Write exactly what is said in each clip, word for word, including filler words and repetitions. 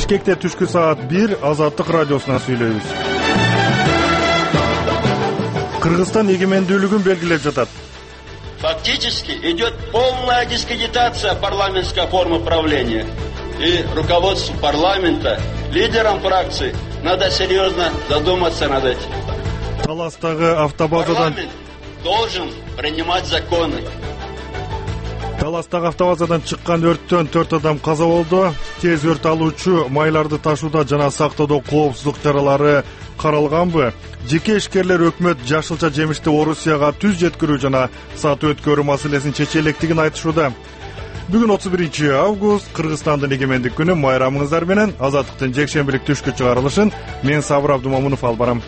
Бишкекте түшкү саат бир Азаттык радиосунан сүйлөйбүз. Кыргызстан эгемендүүлүгүн белгилеп жатат. Фактически идет полная дискредитация парламентской формы правления. И руководству парламента, лидерам фракций надо серьезно задуматься над этим. Таластагы автобазадан Парламент должен принимать законы. Таластагы автобазадан чыккан өрттөн төрт адам каза болду. Тез өрт алуучу майларды ташууда жана сактоодо коопсуздук чаралары каралганбы? Жеке ишкерлер өкмөт жашылча жемишти Орусияга түз жеткирүү жана сатып өткөрүү маселесин чече электигин айтышууда. Бүгүн отуз биринчи август Кыргызстандын эгемендик күнү. Майрамыңыздар менен Азаттыктын жекшембилик түшкү чыгарылышын мен Сабыр Абдумамунов алып барам.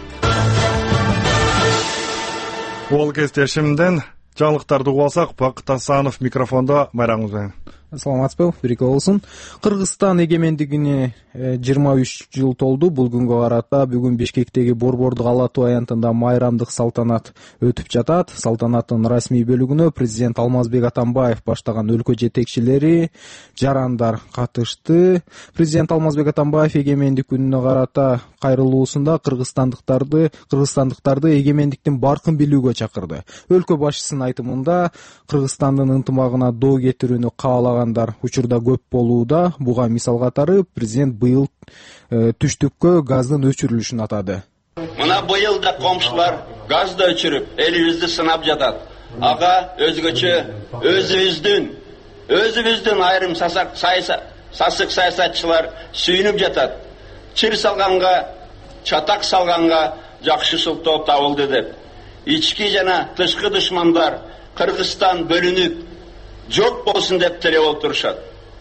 Ол кестешимден жаңылыктарды угуп алсак, Бакыт Асанов микрофондо. Майрамыңыз менен. Саламатсызбы, бирге болсун. Кыргызстан эгемендигине жыйырма үч жыл толду. Бул күнгө карата бүгүн Бишкектеги Борбордук Ала Тоо аянтында майрамдык салтанат өтүп жатат. Салтанаттын расмий бөлүгүнө президент Алмазбек Атамбаев баштаган өлкө жетекчилери, жарандар катышты. Президент Алмазбек Атамбаев эгемендик күнүнө карата кайрылуусунда кыргызстандыктарды, кыргызстандыктарды эгемендиктин баркын билүүгө чакырды. Өлкө башчысынын айтымында Кыргызстандын ынтымагына доо кетирүүнү каалагандар учурда көп болууда. Буга мисал катары президент быйыл э, түштүккө газдын өчүрүлүшүн атады. Мына быйыл да комшулар газды өчүрүп, элибизди сынап жатат. Ага өзгөчө өзүбүздүн, өзүбүздүн айрым сасак сайса, сасык саясатчылар сүйүнүп жатат. Чир салганга, чатак салганга жакшы шылтоо табылды деп. Ички жана тышкы душмандар Кыргызстан бөлүнүп жок болсун деп тилеп отурушат.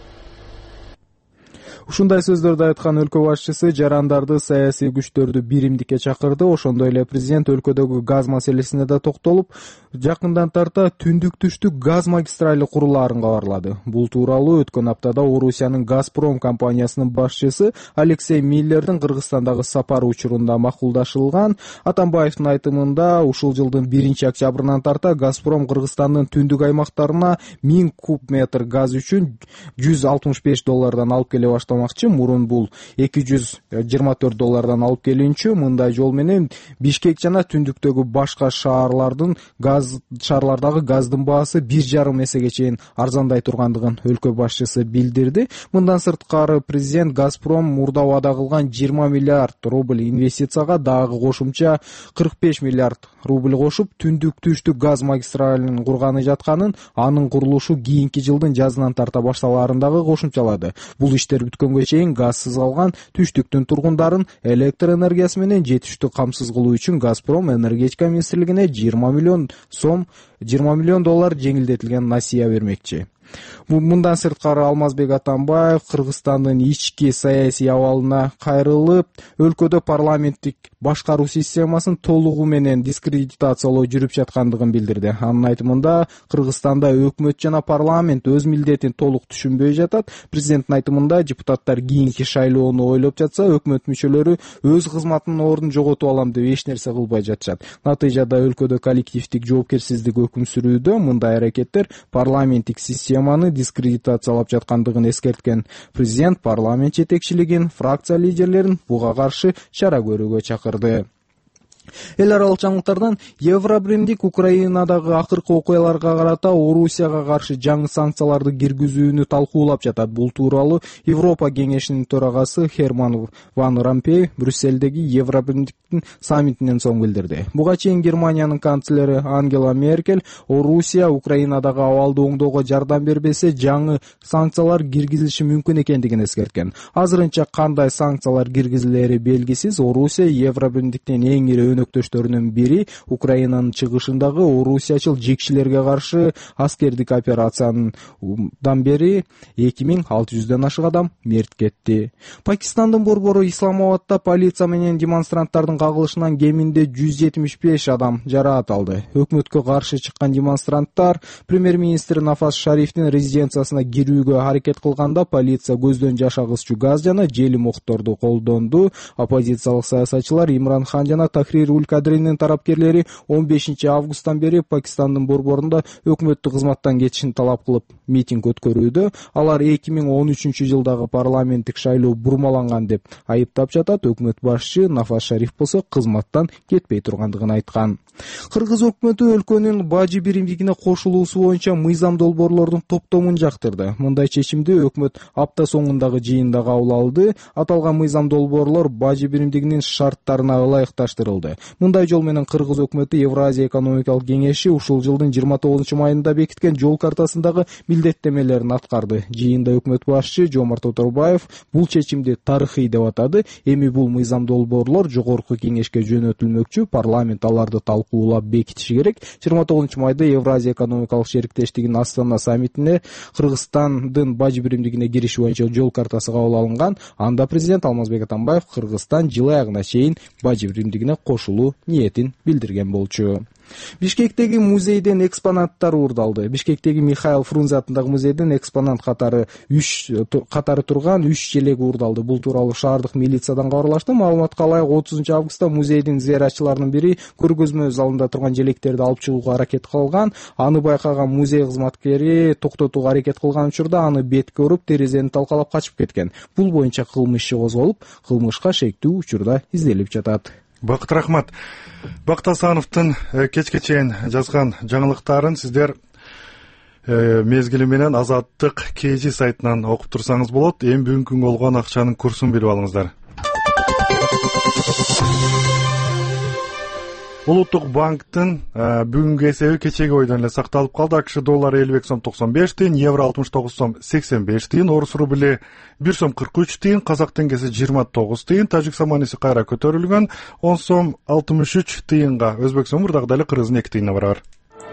Ушундай сөздөрдү айткан өлкө башчысы жарандарды, саясий күчтөрдү биримдикке чакырды. Ошондой эле президент өлкөдөгү газ маселесине да токтолуп, жакындан тарта түндүк-түштүк газ магистрали курулаарын кабарлады. Бул тууралуу өткөн аптада Орусиянын Газпром компаниясынын башчысы Алексей Миллердин Кыргызстандагы сапары учурунда макулдашылган. Атамбаевдин айтымында ушул жылдын биринчи октябрынан тарта Газпром Кыргызстандын түндүк аймактарына миң куб метр газ үчүн жүз алтымыш беш доллардан алып келе баштаган. Мурун бул эки жүз жыйырма төрт доллардан алып келүүчү. Мындай жол менен Бишкек жана түндүктөгү башка шаарлардын газ шаарлардагы газдын баасы бир жарым эсеге чейин арзандай тургандыгын өлкө башчысы билдирди. Мындан сырткары президент Газпром мурда убада кылган жыйырма миллиард рубль инвестицияга дагы кошумча кырк беш миллиард рубль кошуп, түндүк-түштүк газ магистралын курганы жатканын, анын курулушу кийинки жылдын жазынан тарта башталаарын дагы кошумчалады. Бул иштер бүткөнгө чейин газсыз калган түштүктүн тургундарын электр энергиясы менен жетиштүү камсыз кылуу үчүн Газпром энергетика министрлигине жыйырма миллион сом, жыйырма миллион доллар жеңилдетилген насыя бермекчи. Мындан сырткары Алмазбек Атамбаев Кыргызстандын ички саясий абалына кайрылып, өлкөдө парламенттик башкаруу системасын толугу менен дискредитациялоо жүрүп жаткандыгын билдирди. Анын айтымында Кыргызстанда өкмөт жана парламент өз милдетин толук түшүнбөй жатат. Президенттин айтымында депутаттар кийинки шайлоону ойлоп жатса, өкмөт мүчөлөрү өз кызматынын ордун жоготуп алам деп эч нерсе кылбай жатышат. Натыйжада өлкөдө коллективдик жоопкерсиздик өкүм сүрүүдө. Мындай аракеттер парламенттик система дискредитациялап жаткандыгын эскерткен президент парламент жетекчилигин, фракция лидерлерин буга каршы чара көрүүгө чакырды. Эл аралык жаңылыктардан Евробиримдик Украинадагы акыркы окуяларга карата Орусияга каршы жаңы санкцияларды киргизүүнү талкуулап жатат. Бул тууралуу Европа кеңешинин төрагасы Херман ван Ромпей Брюсселдеги Евробиримдиктин саммитинен соң билдирди. Буга чейин Германиянын канцлери Ангела Меркель Орусия Украинадагы абалды оңдоого жардам бербесе, жаңы санкциялар киргизилиши мүмкүн экендигин эскерткен. Азырынча кандай санкциялар киргизилери белгисиз. Орусия Евробиримдиктин эң ири өнөктөштөрүнүн бири Украинанын чыгышындагы орусиячыл жекчилерге каршы аскердик операцияндан бери эки миң алты жүздөн ашык адам мерт кетти. Пакистандын борбору Исламабадда полиция менен демонстранттардын кагылышынан кеминде жүз жетимиш беш адам жараат алды. Өкмөткө каршы чыккан демонстранттар премьер-министр Нафаз Шарифтин резиденциясына кирүүгө аракет кылганда полиция көздөн жаш агызчу газ жана желим окторду колдонду. Оппозициялык саясатчылар Имран Хан жана Тахрир Башир Ул Кадринин тарапкерлери он бешинчи августтан бери Пакистандын борборунда өкмөттүк кызматтан кетишин талап кылып митинг өткөрүүдө. Алар эки миң он үчүнчү жылдагы парламенттик шайлоо бурмаланган деп айыптап жатат. Өкмөт башчы Нафаз Шариф болсо кызматтан кетпей тургандыгын айткан. Кыргыз өкмөтү өлкөнүн бажы биримдигине кошулуусу боюнча мыйзам долбоорлордун топтомун жактырды. Мындай чечимди өкмөт апта соңундагы жыйында кабыл алды. Аталган мыйзам долбоорлор бажы биримдигинин шарттарына ылайыкташтырылды. Мындай жол менен Кыргыз өкмөтү Евразия экономикалык кеңеши ушул жылдын жыйырма тогузунчу майында бекиткен жол картасындагы милдеттемелерин аткарды. Жыйында өкмөт башчы Жомарт Оторбаев бул чечимди тарыхый деп атады. Эми бул мыйзам долбоорлор жогорку кеңешке жөнөтүлмөкчү, парламент аларды талкуулап бекитиши керек. жыйырма тогузунчу майда Евразия экономикалык шериктештигинин Астана саммитине Кыргызстандын бажы биримдигине кириши боюнча жол картасы кабыл алынган. Анда президент Алмазбек Атамбаев Кыргызстан жыл аягына чейин бажы биримдигине кошулуу ниетин билдирген болчу. Бишкектеги музейден экспонаттар уурдалды. Бишкектеги Михаил Фрунзе атындагы музейден экспонат катары үч катары турган үч желек уурдалды. Бул тууралуу шаардык милициядан кабарлашты. Маалыматка ылайык отузунчу августта музейдин зыяратчыларынын бири көргөзмө залында турган желектерди алып чыгууга аракет кылган. Аны байкаган музей кызматкери токтотууга аракет кылган учурда аны бетке уруп, терезени талкалап качып кеткен. Бул боюнча кылмыш иши козголуп, кылмышка шектүү учурда изделип жатат. Бакыт рахмат. Бакыт Асановдун кечке чейин жазган жаңылыктарын сиздер мезгили менен Азаттык кей жи сайтынан окуп турсаңыз болот. Эми бүгүнкү күнгө болгон акчанын курсун билип алыңыздар. Улуттук банктын бүгүнкү эсеби кечеги бойдон эле сакталып калды. АКШ доллары элүү эки сом токсон беш тыйын, евро алтымыш тогуз сом сексен беш тыйын, орус рубли бир сом кырк үч тыйын, казак теңгеси жыйырма тогуз тыйын, тажик саманиси кайра көтөрүлгөн он сом алтымыш үч тыйынга, өзбек сому мурдагы эле кыргыздын эки тыйынына барабар.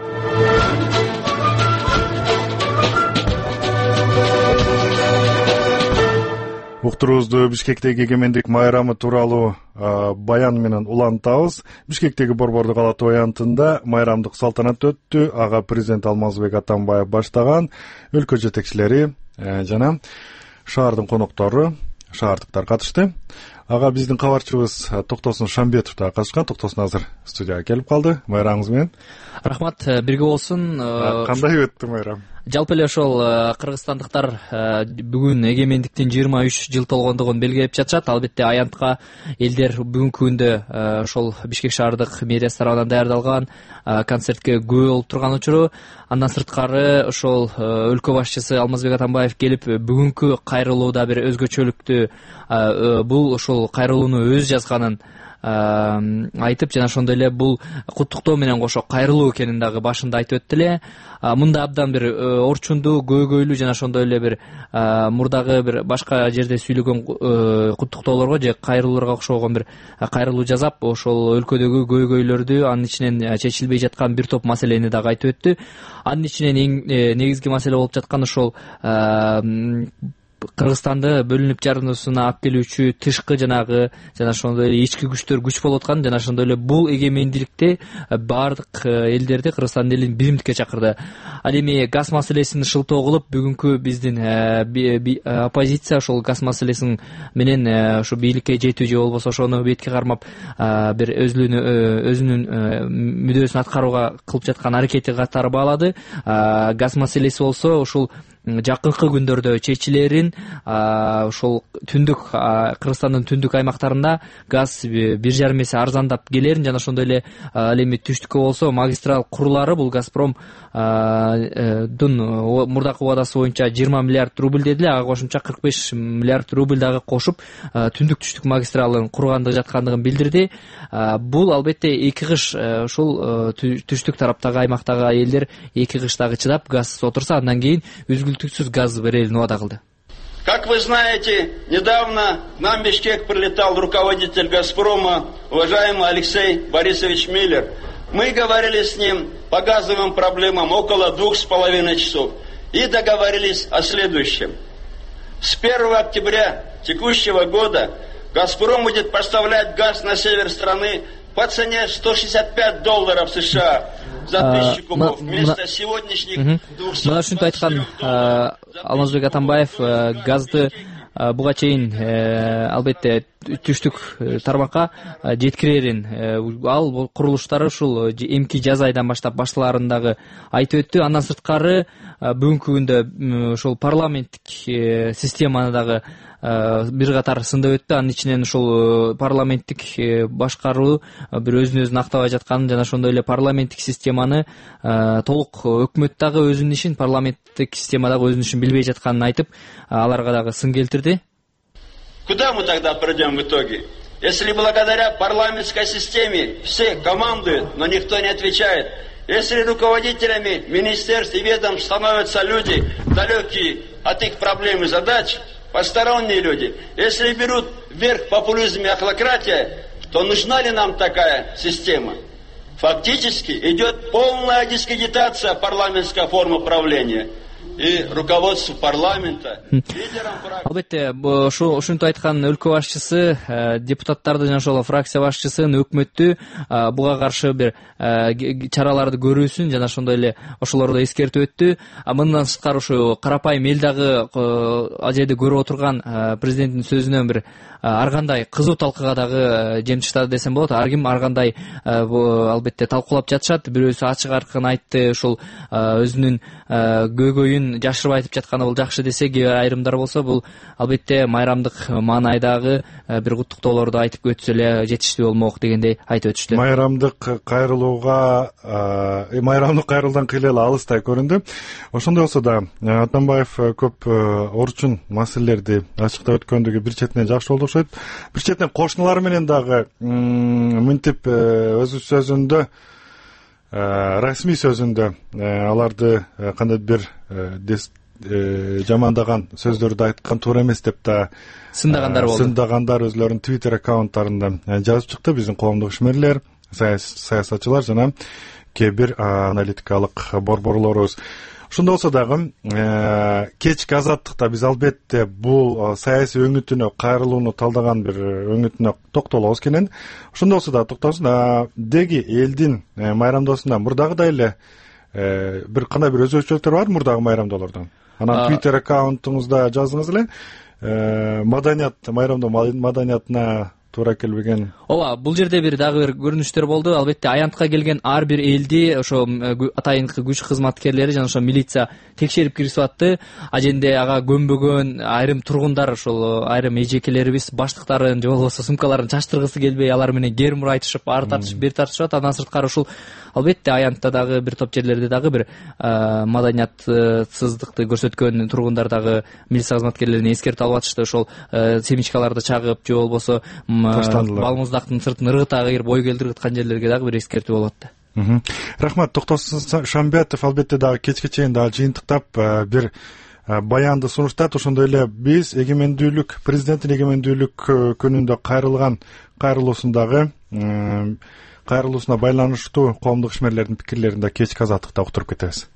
Уктуруубузду Бишкектеги эгемендик майрамы тууралуу баян менен улантабыз. Бишкектеги борбордук калаат аянтында майрамдык салтанат өттү. Ага президент Алмазбек Атамбаев баштаган өлкө жетекчилери жана шаардын коноктору, шаардыктар катышты. Ага биздин кабарчыбыз Токтосун Шамбетов да катышкан. Токтосун азыр студияга келип калды. Майрамыңыз менен. Рахмат, бирге болсун. Кандай өттү майрам? Жалпы эле ошол кыргызстандыктар бүгүн эгемендиктин жыйырма үч жыл толгондугун белгилеп жатышат. Албетте аянтка элдер бүгүнкү күндө ошол Бишкек шаардык мэриясы тарабынан даярдалган концертке күбө болуп турган учуру. Андан сырткары ошол өлкө башчысы Алмазбек Атамбаев келип бүгүнкү кайрылууда бир өзгөчөлүктү, бул ошол кайрылууну өз жазганын айтып, жана ошондой эле бул куттуктоо менен кошо кайрылуу экенин дагы башында айтып өттү эле. Мында абдан бир орчундуу, көйгөйлүү жана ошондой эле бир мурдагы бир башка жерде сүйлөгөн куттуктоолорго же кайрылууларга окшогон бир кайрылуу жасап, ошол өлкөдөгү көйгөйлөрдү, анын ичинен чечилбей жаткан бир топ маселени дагы айтып өттү. Анын ичинен эң негизги маселе болуп жаткан ошол Кыргызстанды бөлүнүп жарануусуна алып келүүчү тышкы жанагы жана ошондой эле ички күчтөр күч болуп аткан, жана ошондой эле бул эгемендиликте баардык элдерди, Кыргызстандын элин биримдикке чакырды. Ал эми газ маселесин шылтоо кылып, бүгүнкү биздин оппозиция ошол газ маселесин менен ошо бийликке жетүү же болбосо ошону бетке кармап бир өзүнүн мүдөөсүн аткарууга кылып жаткан аракети катары баалады. Газ маселеси болсо ушул жакынкы күндөрдө чечилерин, ошол түндүк Кыргызстандын түндүк аймактарында газ бир жарым эсе арзандап келерин, жана ошондой эле ал эми түштүккө болсо магистрал курулары, бул Газпром дун мурдакы убадасы боюнча жыйырма миллиард рубль дедиле, ага кошумча кырк беш миллиард рубль дагы кошуп түндүк түштүк магистралын кургандыгы жаткандыгын билдирди. Бул албетте эки кыш ушул түштүк тараптагы аймактагы элдер эки кыш дагы чыдап газсыз отурса, андан кийин үзгүлтүксүз газ берерин убада кылды. Как вы знаете, недавно к нам в Бишкек прилетал руководитель «Газпрома», уважаемый Алексей Борисович Миллер. Мы говорили с ним по газовым проблемам около двух с половиной часов и договорились о следующем. С первого октября текущего года «Газпром» будет поставлять газ на север страны по цене сто шестьдесят пять долларов США за тысячу кубов вместо сегодняшних двухсот. Мына ушинтип айткан Алмазбек Атамбаев газды буга чейин албетте түштүк тармакка жеткирерин ал курулуштары ушул эмки жаз айдан баштап башталаарын айтып өттү. Андан сырткары бүгүнкү күндө ушул парламенттик системаны дагы бир катар сындап өттү. Анын ичинен ушул парламенттик башкаруу бир өзүн өзү актабай жатканын жана ошондой эле парламенттик системаны толук өкмөт дагы өзүнүн ишин, парламенттик система дагы өзүнүн ишин билбей жатканын айтып, аларга дагы сын келтирди. Куда мы тогда придем в итоге? Если благодаря парламентской системе все командуют, но никто не отвечает, если руководителями министерств и ведомств становятся люди, далекие от их проблем и задач, посторонние люди, если берут вверх популизм и ахлократия, то нужна ли нам такая система? Фактически идет полная дискредитация парламентской формы правления. И руководство парламента, лидерам фракции. Албетте, ушинтип айткан өлкө башчысы депутаттарды жана ошол фракция башчысын, өкмөттү буга каршы бир чараларды көрүүсүн жана ошондой эле ошолорду эскертип өттү. Мындан сырткары ушу карапайым эл дагы ал жерде көрүп отурган президенттин сөзүнөн бир ар кандай кызуу талкууга дагы жем таштады десем болот. Ар ким ар кандай албетте талкуулап жатышат. Бирөөсү ачык аркын айтты, ушул өзүнүн көйгөйүн жашырып айтып жатканы бул жакшы десе, кээ бир айрымдар болсо бул албетте майрамдык маанайдагы бир куттуктоолорду айтып өтсө эле жетиштүү болмок дегендей айтып өтүштү. Майрамдык кайрылууга майрамдык кайрылуудан кыйла эле алыстай көрүндү. Ошондой болсо да Атамбаев көп орчун маселелерди ачыктап өткөндүгү бир четинен жакшы болду окшойт. Бир четинен кошуналары менен дагы мынтип өзү сөзүндө расмий сөзүндө аларды кандай бир жамандаган сөздөрдү айткан туура эмес деп да сындагандар болду. Сындагандар өзлөрүнүн Twitter аккаунттарында жазып чыкты. Биздин коомдук ишмерлер, саясатчылар жана кээ бир аналитикалык борборлорубуз. Ошондой болсо дагы кечки азаттыкта биз албетте бул саясий өңүтүнө кайрылууну талдаган бир өңүтүнө токтолобуз кенен. Ошондой болсо да токтосун деги элдин майрамдоосунда мурдагыдай эле бир кандай бир өзгөчөлүктөр бар мурдагы майрамдоолордон. Анан Twitter аккаунтуңузда жаздыңыз эле маданият майрамдоо маданиятына туура келбеген. Ооба, бул жерде бир дагы бир көрүнүштөр болду. Албетте аянтка келген ар бир элди ошо атайынкы күч кызматкерлери жана ошо милиция текшерип киргизип атты. Аженде ага көнбөгөн айрым тургундар, ошол айрым эжекелерибиз баштыктарын же болбосо сумкаларын чачтыргысы келбей алар менен кермур айтышып, ары тартышып, бери тартышат. Андан сырткары ушул албетте аянтта дагы бир топ жерлерде дагы бир маданиятсыздыкты көрсөткөн тургундар дагы милиция кызматкерлерине эскертип алып атышты. Ошол семечкаларды чагып же болбосо балмуздактын сыртын ыргыта кыйыр бой келтиргиткан жерлерге дагы бир эскертүү болот да. Рахмат. Токтосун Шамбетов албетте дагы кечке чейин дагы жыйынтыктап бир баянды сунуштат. Ошондой эле биз эгемендүүлүк, президенттин эгемендүүлүк күнүндө кайрылган кайрылуусундагы кайрылуусуна байланыштуу коомдук ишмерлердин пикирлерин да кечки азаттыкта уктуруп кетебиз.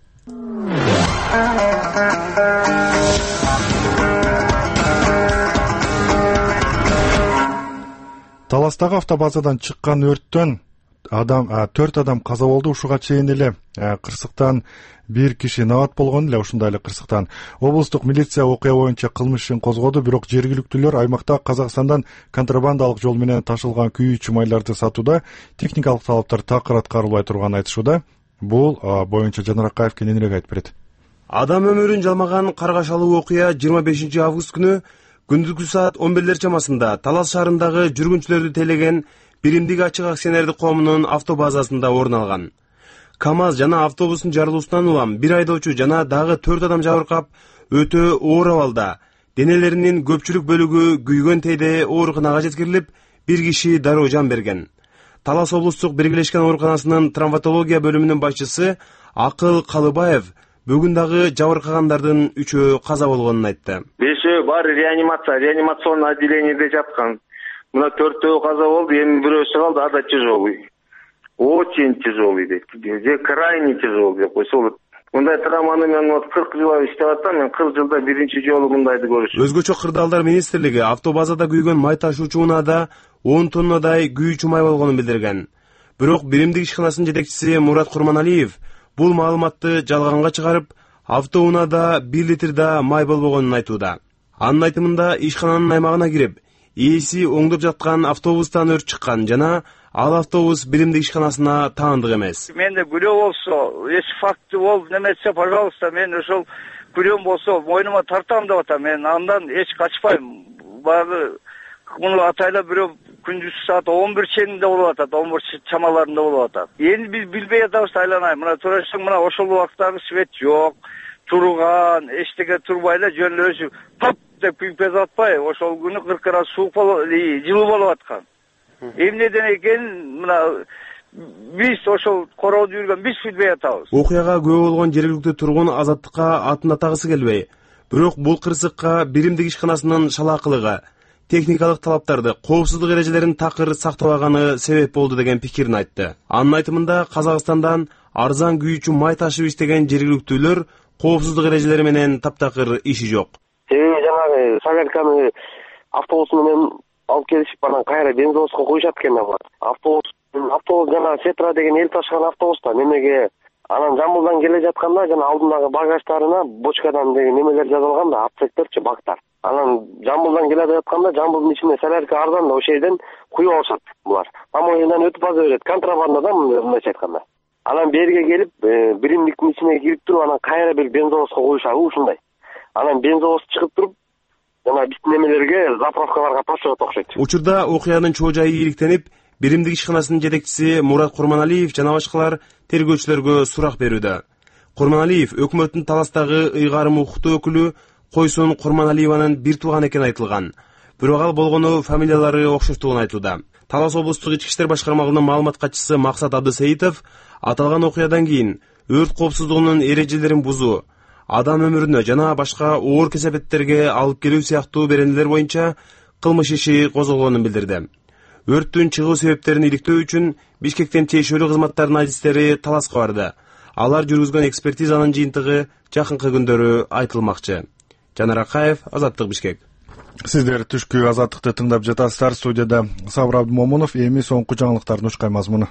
Таластагы автобазадан чыккан өрттөн адам төрт адам каза болду. Ушуга чейин эле кырсыктан бир киши набат болгон эле. Ушундай эле кырсыктан облустук милиция окуя боюнча кылмыш ишин козгоду. Бирок жергиликтүүлөр аймакта Казакстандан контрабандалык жол менен ташылган күйүүчү майларды сатууда техникалык талаптар такыр аткарылбай турганын айтышууда. Бул боюнча Жанар Акаев кененирээк айтып берет. Адам өмүрүн жалмаган каргашалуу окуя жыйырма бешинчи август күнү күндүзгү саат он бирлер чамасында Талас шаарындагы жүргүнчүлөрдү тейлеген биримдик ачык акционердик коомунун автобазасында орун алган. КамАЗ жана автобустун жарылуусунан улам бир айдоочу жана дагы төрт адам жабыркап, өтө оор абалда. Денелеринин көпчүлүк бөлүгү күйгөн тейде ооруканага жеткирилип, бир киши дароо жан берген. Талас облустук биргелешкен ооруканасынын травматология бөлүмүнүн башчысы Акыл Калыбаев бүгүн дагы жабыркагандардын үчөө каза болгонун айтты. Бешөө баары реанимация, реанимационный отделениеде жаткан. Мына төртөө каза болду, эми бирөөсү калды, ада тяжелый. Очень тяжелый дейт. Же крайне тяжелый деп койсо. Мындай травманы мен вот кырк жыл иштеп атам, мен кырк жылда биринчи жолу мындайды көрүшүм. Өзгөчө кырдаалдар министрлиги автобазада күйгөн май ташуучу унаада он тоннадай күйүүчү май болгонун билдирген. Бирок биримдик ишканасынын жетекчиси Мурат Курманалиев бул маалыматты жалганга чыгарып, автоунада бир литрда май болбогонун айтууда. Анын айтымында ишкананын аймагына кирип, ээси оңдоп жаткан автобустан өрт чыккан жана ал автобус биримдик ишканасына таандык эмес. Менде күнөө болсо, эч факты болуп немесе, пожалуйста, мен ошол күнөөм болсо мойнума тартам деп атам. Мен андан эч качпайм. Баягы муну атайлап бирөө күндүз саат он бир ченинде болуп атат, он бир чамаларында болуп атат. Эми биз билбей атабыз, айланайм. Мына турасаң, мына ошол убактагы свет жок, турган, эчтеке турбай эле жөн өзү топ деп күйүп атпай, ошол күнү кырк градус суук болуп, жылуу болуп аткан. Эмнеден экенин мына биз ошол корооду жүргөн биз билбей атабыз. Окуяга күбө болгон жергиликтүү тургун Азаттыкка атын атагысы келбей, бирок бул кырсыкка биримдик ишканасынын шалаакылыгы, техникалык талаптарды, коопсуздук эрежелерин такыр сактабаганы себеп болду деген пикирин айтты. Анын айтымында Казакстандан арзан күйүүчү май ташып иштеген жергиликтүүлөр коопсуздук эрежелери менен таптакыр иши жок. Себеби жанагы солярканы автобус менен алып келишип, анан кайра бензовозго коюшат экен алар. Автобус автобус жана Сетра деген эл ташыган автобуста немеге анан Жамбылдан келе жатканда жана алдындагы багаждарына бочкадан деген немелер жазылган да, отсектерчи, бактар. Анан Жамбылдан келе жатканда Жамбылдын ичине солярка арзан да, ошол жерден куюп алышат булар. Тамоюнан өтүп база берет, контрабанда да мындайча айтканда. Анан берге келип, биримдиктин ичине кирип туруп, анан кайра бир бензовозго коюшабы ушундай. Анан бензовоз чыгып туруп, жана биздин немелерге, заправкаларга ташыгат окшойт. Учурда окуянын чоо жайы ийгиликтенип, биримдик ишканасынын жетекчиси Мурат Курманалиев жана башкалар тергөөчүлөргө сурак берүүдө. Курманалиев өкмөттүн Таластагы ыйгарым укуктуу өкүлү Койсун Курманалиеванын бир тууган экени айтылган. Бирок ал болгону фамилиялары окшоштугун айтууда. Талас облустук ички иштер башкармалыгынын маалымат катчысы Максат Абдысеитов аталган окуядан кийин өрт коопсуздугунун эрежелерин бузуу, адам өмүрүнө жана башка оор кесепеттерге алып келүү сыяктуу беренелер боюнча кылмыш иши козголгонун билдирди. Өрттүн чыгуу себептерин иликтөө үчүн Бишкектен тиешелүү кызматтардын адистери Таласка барды. Алар жүргүзгөн экспертизанын жыйынтыгы жакынкы күндөрү айтылмакчы. Жанар Акаев, Азаттык, Бишкек. Сиздер түшкү Азаттыкты тыңдап жатасыздар. Студияда Сабыр Абдымомунов. Эми соңку жаңылыктардын учкай мазмуну.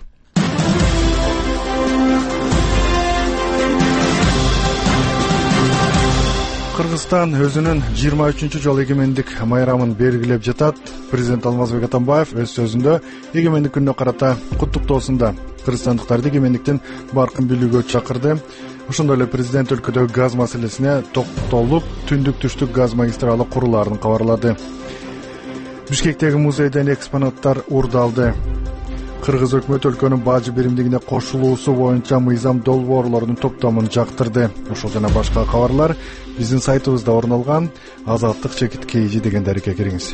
Кыргызстан өзүнүн жыйырма үчүнчү жолу эгемендик майрамын белгилеп жатат. Президент Алмазбек Атамбаев өз сөзүндө эгемендик күнүнө карата куттуктоосунда кыргызстандыктарды эгемендиктин баркын билүүгө чакырды. Ошондой эле президент өлкөдөгү газ маселесине токтолуп, түндүк-түштүк газ магистралы курулаарын кабарлады. Бишкектеги музейден экспонаттар уурдалды. Кыргыз өкмөтү өлкөнүн бажы биримдигине кошулуусу боюнча мыйзам долбоорлорунун топтомун жактырды. Ошол жана башка кабарлар биздин сайтыбызда орун алган. Азаттык чекит кейжи деген дарекке кириңиз.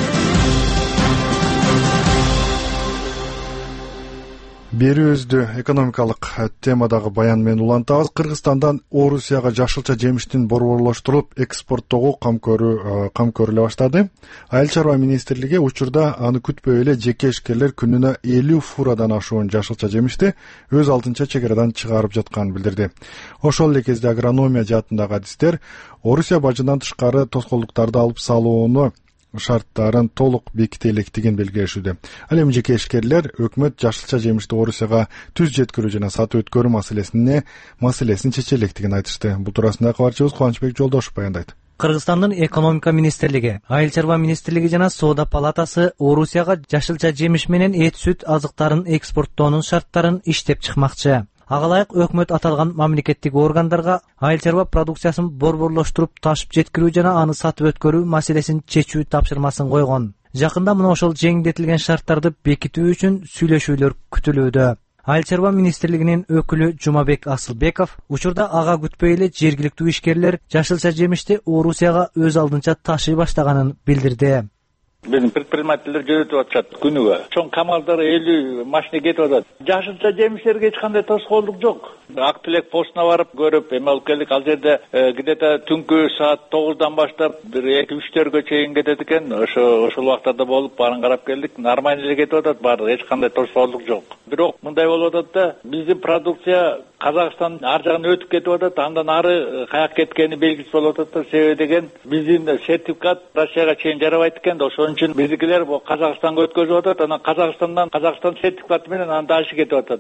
Берүүбүздү экономикалык темадагы баян менен улантабыз. Кыргызстандан Орусияга жашылча жемиштин борборлоштурулуп экспорттоого кам көрүү кам көрүлө баштады. Айыл чарба министрлиги учурда аны күтпөй эле жеке ишкерлер күнүнө элүү фурадан ашуун жашылча жемишти өз алдынча чек арадан чыгарып жатканын билдирди. Ошол эле кезде агрономия жаатындагы адистер Орусия бажынан тышкары тоскоолдуктарды алып салууну шарттарын толук беките электигин белгилешүүдө. Ал эми жеке ишкерлер өкмөт жашылча жемишти Орусияга түз жеткирүү жана сатып өткөрүү маселесине маселесин чече электигин айтышты. Бул туурасында кабарчыбыз Кубанычбек Жолдошев баяндайт. Кыргызстандын экономика министрлиги, айыл чарба министрлиги жана соода палатасы Орусияга жашылча жемиш менен эт сүт азыктарын экспорттоонун шарттарын иштеп чыкмакчы. Ага ылайык өкмөт аталган мамлекеттик органдарга айыл чарба продукциясын борборлоштуруп ташып жеткирүү жана аны сатып өткөрүү маселесин чечүү тапшырмасын койгон. Жакында мына ошол жеңилдетилген шарттарды бекитүү үчүн сүйлөшүүлөр күтүлүүдө. Айыл чарба министрлигинин өкүлү Жумабек Асылбеков учурда ага күтпөй эле жергиликтүү ишкерлер жашылча жемишти Орусияга өз алдынча ташый баштаганын билдирди. Биздин предпринимательдер жөнөтүп атышат күнүгө. Чоң камалдар элүү машина кетип атат. Жашылча жемиштерге эч кандай тоскоолдук жок. Ак Тилек постуна барып көрүп, эми алып келдик. Ал жерде где-то түнкү саат тогуздан баштап бир эки үчтөргө чейин кетет экен. Ошо ошол убактарда болуп баарын карап келдик. Нормально эле кетип атат, баары эч кандай тоскоолдук жок. Бирок мындай болуп атат да, биздин продукция Казакстандын ар жагына өтүп кетип атат, андан ары каяк кеткени белгисиз болуп атат да. Себеби деген биздин сертификат Россияга чейин жарабайт экен да, ошон үчүн биздикилер Казакстанга өткөзүп атат. Анан Казакстандан Казакстан сертификаты менен анын дашы кетип атат да.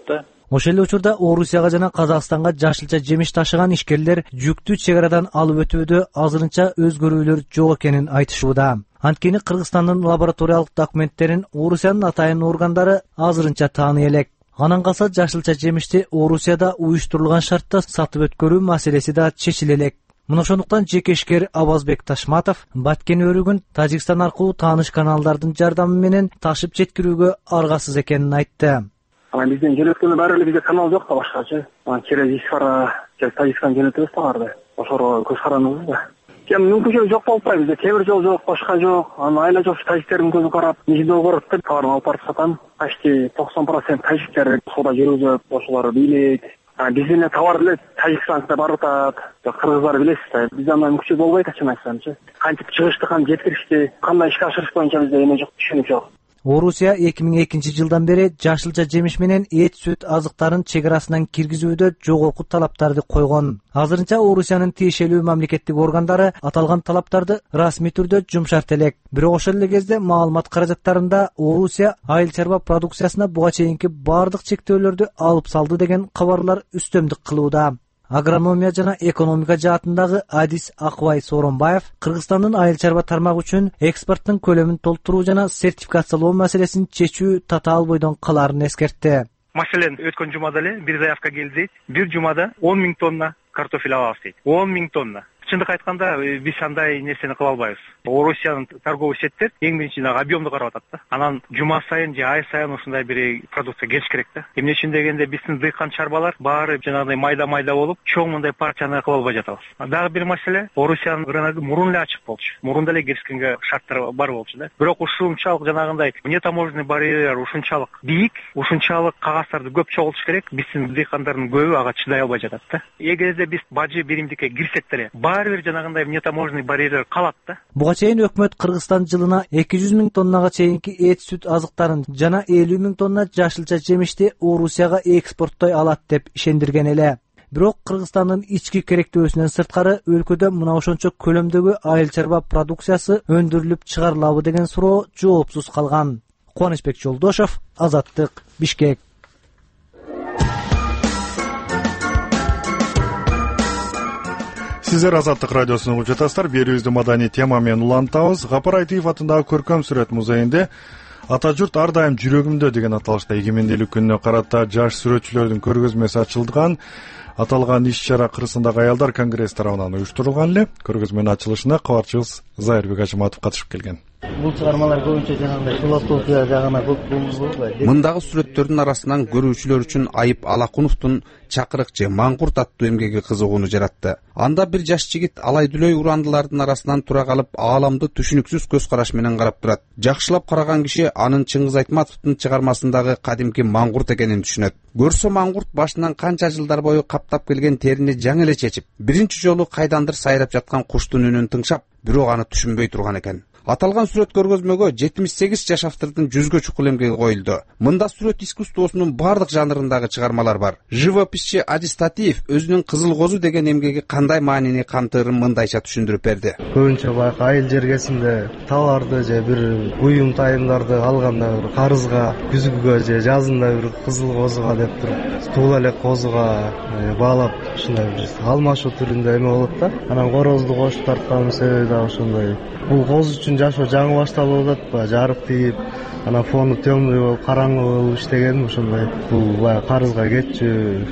Ошол эле учурда Орусияга жана Казакстанга жашылча жемиш ташыган ишкерлер жүктү чек арадан алып өтүүдө азырынча өзгөрүүлөр жок экенин айтышууда. Анткени Кыргызстандын лабораториялык документтерин Орусиянын атайын органдары азырынча тааный элек. Анан калса жашылча жемишти Орусияда уюштурулган шартта сатып өткөрүү маселеси да чечиле элек. Мына ошондуктан жеке ишкер Абазбек Ташматов Баткен өрүгүн Тажикстан аркылуу тааныш каналдардын жардамы менен ташып жеткирүүгө аргасыз экенин айтты. Анан бизден жөнөткөндө баары эле бизде канал жок да башкачы. Анан через Исфара, через Тажикстан жөнөтөбүз да барды. Ошого көз караныбыз да. Кем мүмкүнчүлүк жок болуп атпайбы, бизде темир жол жок, башка жок. Анан айла жок тажиктердин көзүн карап, нежде огорот деп товарын алып барып сатам. Почти токсон процент тажиктер соода жүргүзөт, ошолор бийлейт. Биздин товар эле Тажикстанга барып атат. Кыргыздар билесиз да, бизде андан мүмкүнчүлүк болбойт ачык айтсамчы. Кантип чыгышты, кантип жеткиришти, кандай ишке ашырыш боюнча бизде эме жок, түшүнүк жок. Орусия эки миң экинчи жылдан бери жашылча жемиш менен эт сүт азыктарын чек арасынан киргизүүдө жогорку талаптарды койгон. Азырынча Орусиянын тиешелүү мамлекеттик органдары аталган талаптарды расмий түрдө жумшарт элек. Бирок ошол эле кезде маалымат каражаттарында Орусия айыл чарба продукциясына буга чейинки бардык чектөөлөрдү алып салды деген кабарлар үстөмдүк кылууда. Агрономия жана экономика жаатындагы Адис Акбай Сооронбаев Кыргызстандын айыл чарба тармагы үчүн экспорттун көлөмүн толтуруу жана сертификациялоо маселесин чечүү татаал бойдон калаарын эскертти. Маселен, өткөн жумада эле бир заявка келди дейт. Бир жумада он миң тонна картофель алабыз дейт. он миң тонна. Чындык айтканда биз андай нерсени кыла албайбыз. Орусиянын торговый сеттер эң биринчи объемду карап атат да. Анан жума сайын же ай сайын ушундай бир продукция келиш керек да. Эмне үчүн дегенде биздин дыйкан чарбалар баары жанагындай майда-майда болуп, чоң мындай партияны кыла албай жатабыз. Дагы бир маселе, Орусиянын рыногу мурун эле ачык болчу. Мурунда эле киришкенге шарттар бар болчу да. Бирок ушунчалык жанагындай внетаможенный барьерлер ушунчалык бийик, ушунчалык кагаздарды көп чогултуш керек. Биздин дыйкандардын көбү ага чыдай албай жатат да. Эгерде биз бажы биримдикке кирсек деле, баары бир жанагындай внетаможенный барьерлер калат да. Буга чейин өкмөт Кыргызстан жылына эки жүз миң тоннага чейинки эт сүт азыктарын жана элүү миң тонна жашылча жемишти Орусияга экспорттой алат деп ишендирген эле. Бирок Кыргызстандын ички керектөөсүнөн сырткары өлкөдө мына ошончо көлөмдөгү айыл чарба продукциясы өндүрүлүп чыгарылабы деген суроо жоопсуз калган. Кубанычбек Жолдошов, Азаттык, Бишкек. Сиздер Азаттык радиосун угуп жатасыздар. Берүүбүздү маданий тема менен улантабыз. Гапар Айтиев атындагы көркөм сүрөт музейинде Ата журт ар дайым жүрөгүмдө деген аталышта эгемендүүлүк күнүнө карата жаш сүрөтчүлөрдүн көргөзмөсү ачылган. Аталган иш-чара Кыргызстандагы аялдар конгресси тарабынан уюштурулган эле. Көргөзмөнүн ачылышына кабарчыбыз Зайырбек Ажыматов катышып келген. Бул чыгармалар көбүнчө жанагындай философия жагына көп болгон. Мындагы сүрөттөрдүн арасынан көрүүчүлөр үчүн Айып Алакуновдун Чакырыкчы Маңкурт аттуу эмгеги кызыгууну жаратты. Анда бир жаш жигит алай дүлөй урандылардын арасынан тура калып, ааламды түшүнүксүз көз караш менен карап турат. Жакшылап караган киши анын Чыңгыз Айтматовдун чыгармасындагы кадимки Маңкурт экенин түшүнөт. Көрсө Маңкурт башынан канча жылдар бою каптап келген терини жаңы эле чечип, биринчи жолу кайдандыр сайрап жаткан куштун үнүн тыңшап, бирок аны түшүнбөй турган экен. Аталган сүрөт көргөзмөгө жетимиш сегиз жаш автордун жүзгө чукул эмгеги коюлду. Мында сүрөт искусствосунун бардык жанрындагы чыгармалар бар. Живописчи Адис Татиев өзүнүн Кызыл козу деген эмгеги кандай маанини камтырын мындайча түшүндүрүп берди. Көбүнчө баягы айыл жергесинде товарды же бир буюм тайымдарды алганда бир карызга, күзгүгө же жазында бир кызыл козуга деп туруп, тула эле козуга баалап ушундай бир алмашуу түрүндө эме болот да. Анан корозду кошуп тарткан себеби да ошондой. Бул коз үчүн жашоо жаңы башталып атат, жарык тийип, анан фону темный болуп, караңгы болуп иштеген ошондой. Бул баягы карызга кетчү.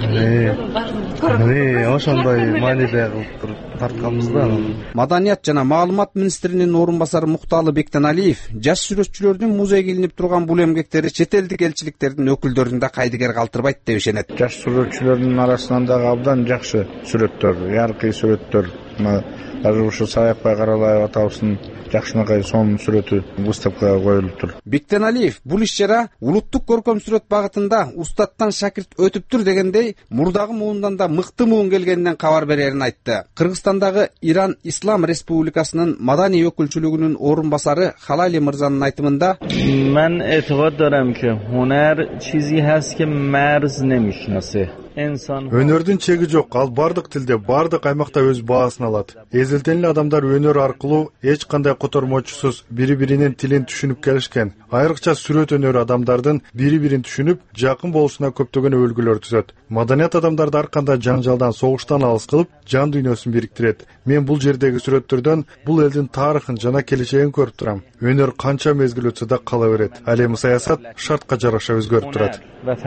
Э, ошондой мааниде кылып туруп тартканбыз да. Маданият жана маалымат министринин орун басары Мукталы Бектеналиев жаш сүрөтчүлөрдүн музейге илинип турган бул эмгектери чет элдик элчиликтердин өкүлдөрүн да кайдыгер калтырбайт деп ишенет. Жаш сүрөтчүлөрдүн арасынан дагы абдан жакшы сүрөттөр, яркый сүрөттөр. Даже ушу Саякбай Каралаев атабыздын жакшынакай сонун сүрөтү выставкага коюлуптур. Бектеналиев бул иш-чара улуттук көркөм сүрөт багытында устаттан шакирт өтүптүр дегендей, мурдагы муундан да мыкты муун келгенинен кабар берерин айтты. Кыргызстандагы Иран Ислам Республикасынын маданий өкүлчүлүгүнүн орун басары Халали мырзанын айтымында: "Мен эътикад дарам ки хунар чизи хаст ки марз немишнасе." Өнөрдүн чеги жок, ал бардык тилде, бардык аймакта өз баасын алат. Эзелтен эле адамдар өнөр аркылуу эч кандай котормочусуз бири-биринин тилин түшүнүп келишкен. Айрыкча сүрөт өнөрү адамдардын бири-бирин түшүнүп, жакын болушуна көптөгөн өбөлгөлөр түзөт. Маданият адамдарды ар кандай жаңжалдан, согуштан алыс кылып, жан дүйнөсүн бириктирет. Мен бул жердеги сүрөттөрдөн бул элдин тарыхын жана келечегин көрүп турам. Өнөр канча мезгил өтсө да кала берет. Ал эми саясат шартка жараша өзгөрүп турат.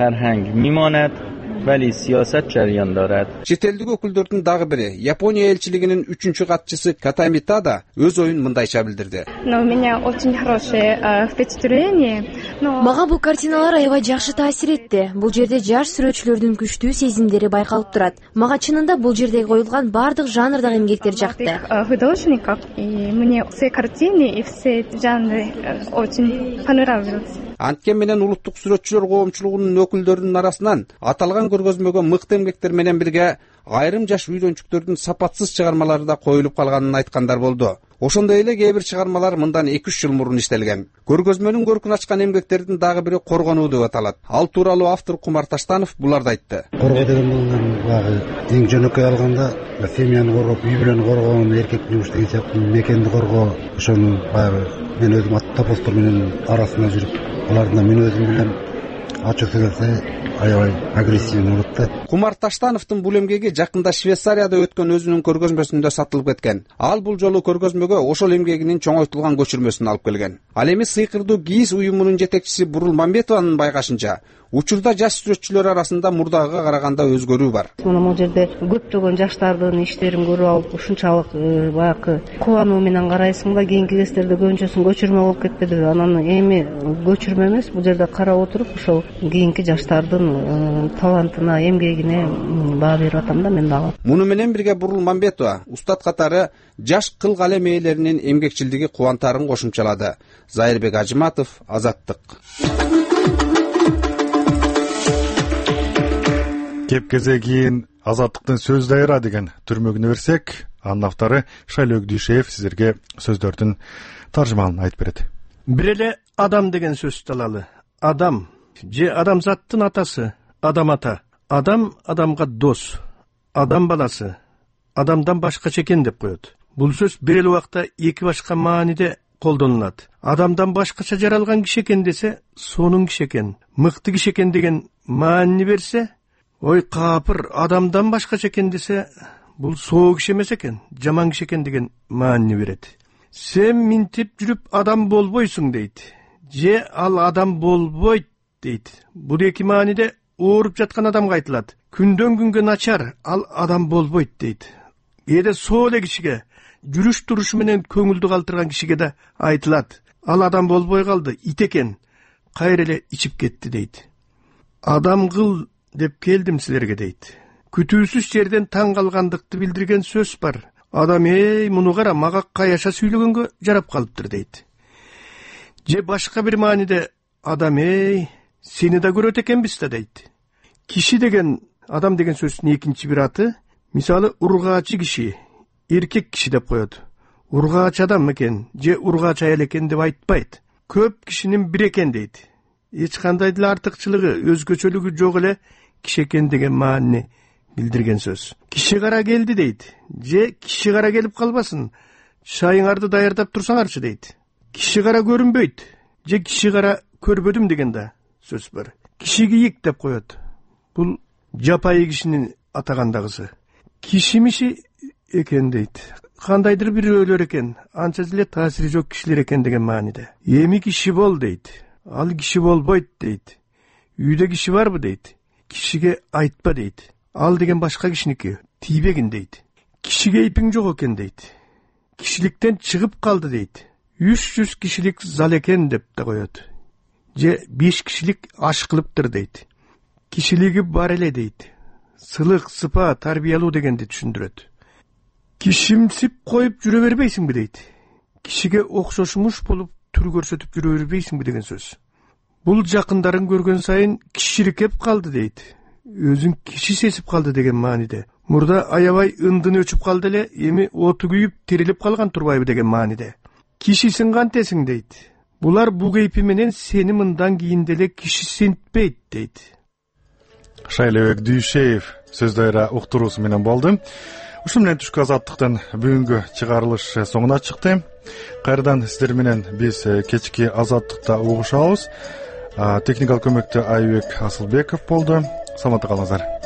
вали сиясат жарыян дарат. Чет элдик өкүлдөрдүн дагы бири, Япония элчилигинин үчүнчү катчысы Катами Тада өз оюн мындайча билдирди. Но у меня очень хорошее впечатление. Мага бул картиналар аябай жакшы таасир этти. Бул жерде жаш сүрөтчүлөрдүн күчтүү сезимдери байкалып турат. Мага чынында бул жерде коюлган бардык жанрдагы эмгектер жакты. Художников, и мне все картины и все жанры очень понравились. Анткен менен улуттук сүрөтчүлөр коомчулугунун өкүлдөрүнүн арасынан аталган көргөзмөгө мыкты эмгектер менен бирге айрым жаш үйрөнчүктөрдүн сапатсыз чыгармалары да коюлуп калганын айткандар болду. Ошондой эле кээ бир чыгармалар мындан эки үч жыл мурун иштелген. Көргөзмөнүн көркүн ачкан эмгектердин дагы бири Коргонуу деп аталат. Ал тууралуу автор Кумар Таштанов буларды айтты. Коргоо деген болгон багы эң жөнөкөй алганда семьяны коргоп, үй бүлөнү коргоон, эркек жумуш деген сыяктуу мекенди коргоо, ошону баягы мен өзүм топостор менен арасында жүрүп, алардын мен өзүм билем ачуу келсе аябай агрессивный болот да. Кумар Таштановдун бул эмгеги жакында Швейцарияда өткөн өзүнүн көргөзмөсүндө сатылып кеткен. Ал бул жолу көргөзмөгө ошол эмгегинин чоңойтулган көчүрмөсүн алып келген. Ал эми Сыйкырдуу кийиз уюмунун жетекчиси Бурул Мамбетованын байкашынча, учурда жаш сүрөтчүлөр арасында мурдагыга караганда өзгөрүү бар. Мына бул жерде көптөгөн жаштардын иштерин көрүп алып, ушунчалык баягы кубануу менен карайсың да, кийинки кездерде көбүнчөсүн көчүрмө болуп кетпедиби? Анан эми көчүрмө эмес, бул жерде карап отуруп ошол кийинки жаштардын талантына, эмгегине баа берип атам да мен дагы. Муну менен бирге Бурул Мамбетова устат катары жаш кыл калем ээлеринин эмгекчилдиги кубантарын кошумчалады. Зайырбек Ажыматов, Азаттык. Кеп кезе кийин Азаттыктын сөз дайыра деген түрмөгүнө берсек, анын автору Шайлөк Дүйшеев сиздерге сөздөрдүн таржымалын айтып берет. Бир эле адам деген сөздү алалы. Адам же адамзаттын атасы, адам ата. Адам адамга дос, адам баласы, адамдан башкача экен деп коет. Бул сөз бир эле убакта эки башка мааниде колдонулат. Адамдан башкача жаралган киши экен десе, сонун киши экен, мыкты киши экен деген маанини берсе, ой капыр, адамдан башкача экен десе, бул соо киши эмес экен, жаман киши экен деген маанини берет. Сен минтип жүрүп адам болбойсуң дейт. Же ал адам болбойт дейт. Бул эки мааниде ооруп жаткан адамга айтылат. Күндөн күнгө начар, ал адам болбойт дейт. Эде соо эле кишиге, жүрүш турушу менен көңүлдү калтырган кишиге да айтылат. Ал адам болбой калды, ит экен, кайра эле ичип кетти дейт. Адам кыл деп келдим силерге дейт. Күтүүсүз жерден таң калгандыкты билдирген сөз бар. Адам эй, муну кара, мага каяша сүйлөгөнгө жарап калыптыр дейт. Же башка бир мааниде адам эй, сени да көрөт экенбиз да дейт. Киши деген, адам деген сөздүн экинчи бир аты, мисалы ургаачы киши, эркек киши деп коет. Ургаач адам экен, же ургаач аял экен деп айтпайт. Көп кишинин бир экен дейт. Эч кандай деле артыкчылыгы, өзгөчөлүгү жок эле киши экен деген маанини билдирген сөз. Киши кара келди дейт. Же киши кара келип калбасын, чайыңарды даярдап турсаңарчы дейт. Киши кара көрүнбөйт. Же киши кара көрбөдүм деген да сөз бар. Киши кийик деп коет. Бул жапайы кишинин атагандагысы. Кишимиши экен дейт. Кандайдыр бирөөлөр экен, анча деле таасири жок кишилер экен деген мааниде. Эми киши бол дейт. Ал киши болбойт дейт. Үйдө киши барбы дейт. Кишиге айтпа дейт. Ал деген башка кишиники, тийбегин дейт. Кишиге ипиң жок экен дейт. Кишиликтен чыгып калды дейт. үч жүз кишилик зал экен деп да коет. Же беш кишилик аш кылыптыр дейт. Кишилиги бар эле дейт. Сылык, сыпа, тарбиялуу дегенди түшүндүрөт. Кишимсип коюп жүрө бербейсиңби дейт. Кишиге окшошмуш болуп түр көрсөтүп жүрө бербейсиңби деген сөз. Бул жакындарын көргөн сайын киширикеп калды дейт. Өзүн киши сезип калды деген мааниде. Мурда аябай ындын өчүп калды эле, эми оту күйүп тирилип калган турбайбы деген мааниде. Кишисиң кантесиң дейт. Булар бул кейпи менен сени мындан кийин деле киши сентпейт дейт. Шайлебек Дүйшеев сөздөрү уктуруусу менен болду. Ушу менен түшкү азаттыктын бүгүнкү чыгарылыш соңуна чыкты. Кайрадан сиздер менен биз кечки азаттыкта угушабыз. Техникалык көмөктө Айбек Асылбеков болду. Саламатта калыңыздар.